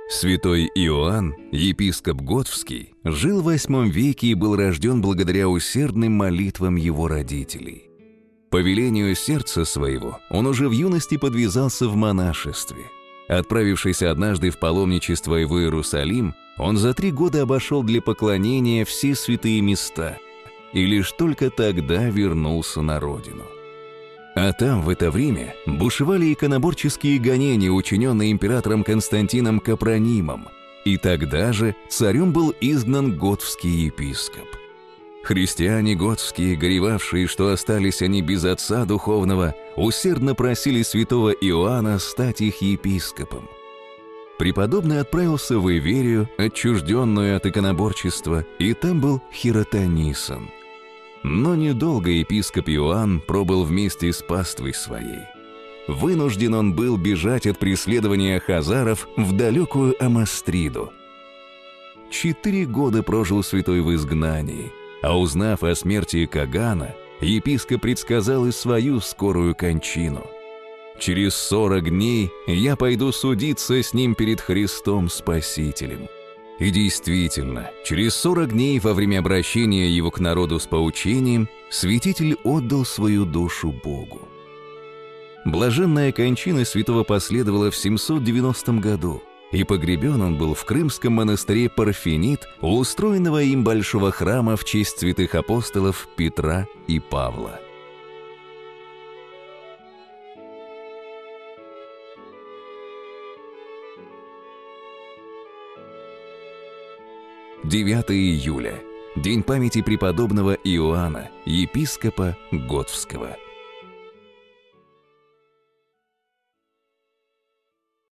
Святой Иоанн, епископ Готский, жил в VIII веке и был рожден благодаря усердным молитвам его родителей. По велению сердца своего он уже в юности подвязался в монашестве. Отправившись однажды в паломничество в Иерусалим, он за 3 года обошел для поклонения все святые места и лишь только тогда вернулся на родину. А там в это время бушевали иконоборческие гонения, учиненные императором Константином Капронимом, и тогда же царем был изгнан готский епископ. Христиане готские, горевавшие, что остались они без отца духовного, усердно просили святого Иоанна стать их епископом. Преподобный отправился в Иверию, отчужденную от иконоборчества, и там был хиротонисан. Но недолго епископ Иоанн пробыл вместе с паствой своей. Вынужден он был бежать от преследования хазаров в далекую Амастриду. 4 года прожил святой в изгнании, а узнав о смерти Кагана, епископ предсказал и свою скорую кончину. «Через 40 дней я пойду судиться с ним перед Христом Спасителем». И действительно, через 40 дней во время обращения его к народу с поучением святитель отдал свою душу Богу. Блаженная кончина святого последовала в 790 году, и погребен он был в крымском монастыре Парфенит у устроенного им большого храма в честь святых апостолов Петра и Павла. 9 июля. День памяти преподобного Иоанна, епископа Готского.